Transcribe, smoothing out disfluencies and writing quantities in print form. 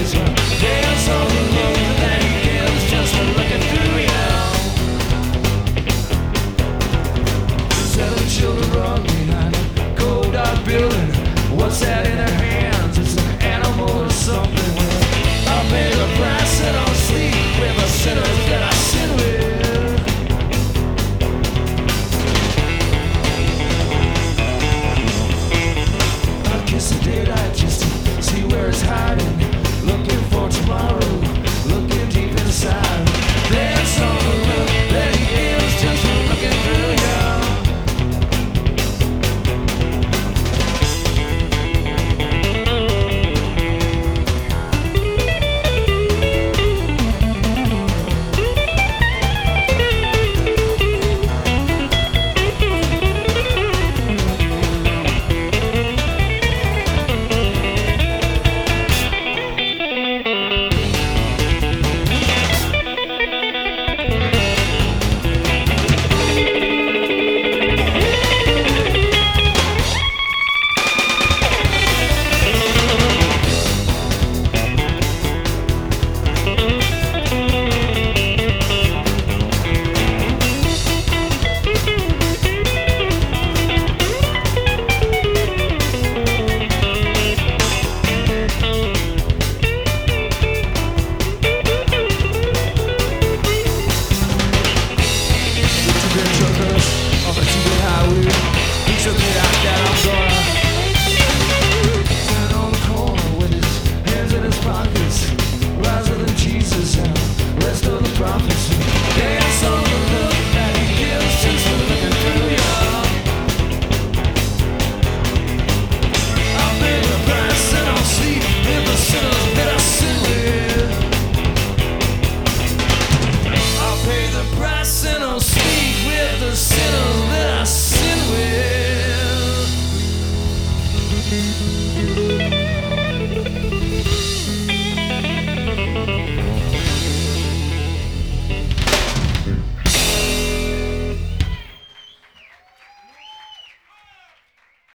Dance on the look that he gives just for looking through you. 7 children run behind a cold dark building. What's that in their hands? It's an animal or something. I'll pay the price and I'll sleep with the sinners that I sin with. I'll kiss the daylight just to see where it's hiding. Looking for tomorrow, looking deep inside. Dance on the look that he gives just for looking through you. And I'll speak with the sinners that I sin with.